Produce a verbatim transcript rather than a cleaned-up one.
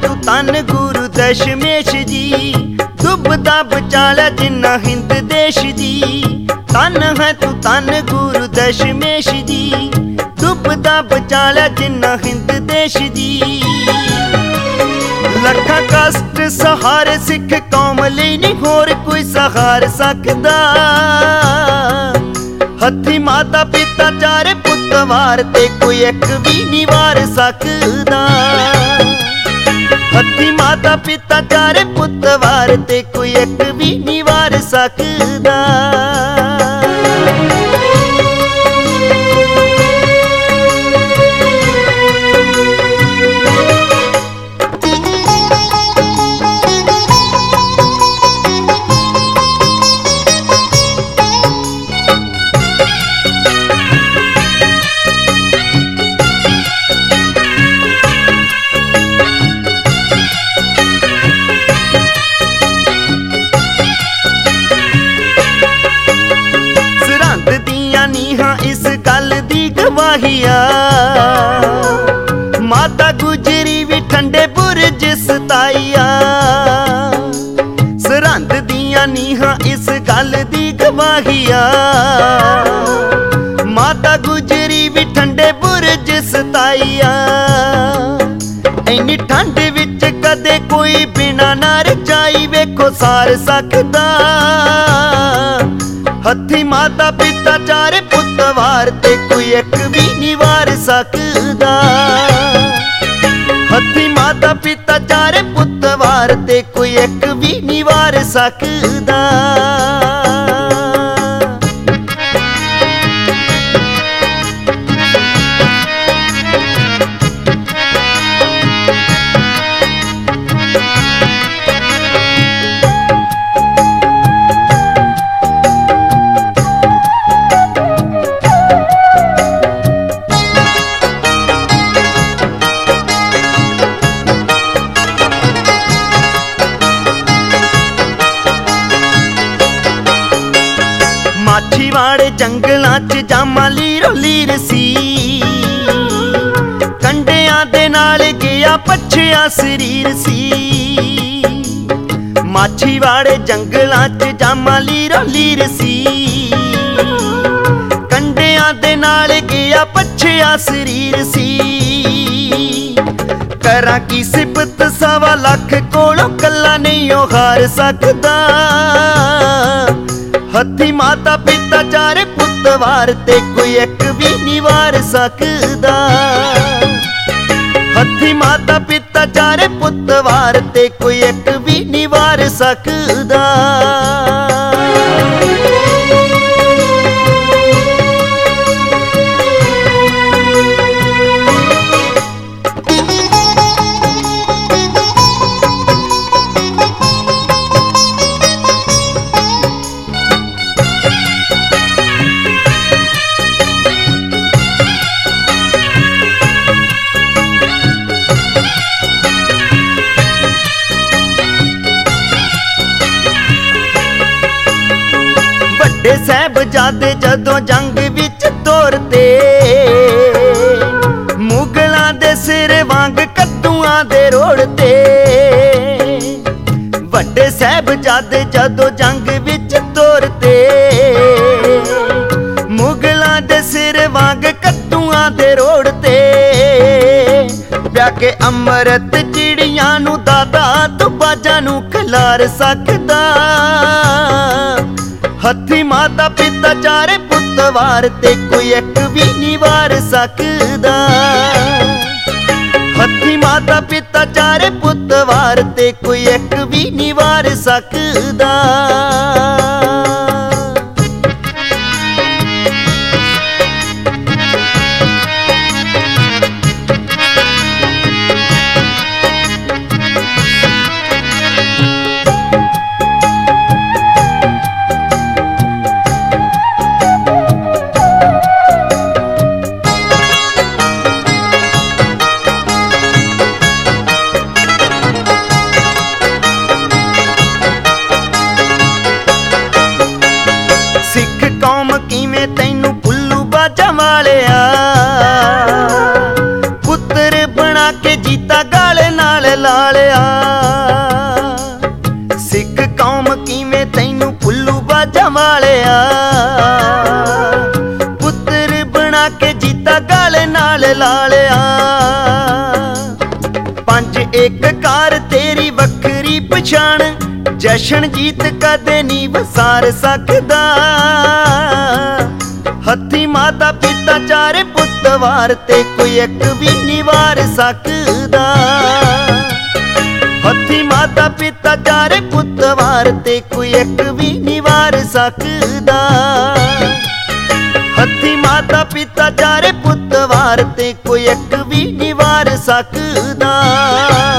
तू तन गुरु दशमेश जी, डुबदा बचा लिया जिन्ना हिंद देश जी। तन है तू तन गुरु दशमेश जी, डुबदा बचा लिया जिन्ना हिंद देश जी। लखा कष्ट सहारे सिख कौम लई नहीं होर कोई सहार सकदा। हथी माता पिता चारे पुत वार ते कोई एक भी नहीं वार सकदा। हथी माता पिता चारे पुत वार ते कोई एक भी नहीं वार सकदा। इस गल दी गवाहिया माता गुजरी भी ठंडे बुरज सताइया। सरहंद दियां नीहां इस गल दी गवाहिया माता गुजरी भी ठंडे बुरज सताइया। इन्नी ठंड विच कदे कोई बिना ना रजाई वेखो सार सकदा। हथी माता पिता चारे पुत वार ते कोई एक भी नहीं वार सकदा। हथी माता पिता चारे पुत वार ते कोई एक भी नहीं वार सकदा। माछीवाड़े जंगलां च जामा लीरो लीर सी, कंडियां दे नाल गया पछिया शरीर सी। माछीवाड़े जंगलां च जामा लीरो लीर सी, कंडियां दे नाल गया पछिया शरीर सी। करा की सिफत सवा लख कोलों कला नहीं ओ हार सकदा। हथी माता पिता चारे पुत वार ते कोई एक भी नहीं वार सकदा। हथी माता पिता चारे पुत वार ते कोई एक भी नहीं वार सकदा। साहिबजादे जदों जंग विच तोरते, मुगलां दे सिर वांग कद्दूआं दे रोड़ते। वड्डे साहिबजादे जदों जंग विच तोरते, मुगलां दे सिर वांग कद्दूआं दे रोड़ते। प्या के अमृत चिड़ियां नूं दादा तू बाजां नूं खिलार सकदा। हथी माता पिता चारे पुत वार ते कोई एक भी नहीं वार सकदा। हथी माता पिता चारे पुत वार ते कोई एक भी नहीं वार सकदा। ਲਾਲਿਆ। ਸਿੱਖ ਕੌਮ ਕਿਵੇਂ ਤੈਨੂੰ ਪੁੱਲੂ ਬਾਜਾਂ ਵਾਲਿਆ। ਪੁੱਤਰ ਬਣਾ ਕੇ ਜੀਤਾ ਗਲ ਨਾਲ ਲਾਲਿਆ। ਪੰਜ ਏਕਕਾਰ ਤੇਰੀ ਵੱਖਰੀ ਪਛਾਣ, ਜਸ਼ਨ ਜੀਤ ਕਦੇ ਨੀ ਵਸਾਰ ਸਕਦਾ। ਹੱਥੀਂ ਮਾਤਾ ਪਿਤਾ ਚਾਰੇ ਪੁੱਤ ਵਾਰ ਤੇ ਕੋਈ ਇੱਕ ਵੀ ਨੀ ਵਾਰ ਸਕਦਾ। ਹੱਥੀਂ ਮਾਤਾ ਪਿਤਾ ਚਾਰੇ ਪੁੱਤ ਵਾਰ ਤੇ ਕੋਈ ਇੱਕ ਵੀ ਨੀ ਵਾਰ ਸਕਦਾ। ਹੱਥੀਂ ਮਾਤਾ ਪਿਤਾ ਚਾਰੇ ਪੁੱਤ ਵਾਰ ਤੇ ਕੋਈ ਇੱਕ ਵੀ ਨੀ ਵਾਰ ਸਕਦਾ।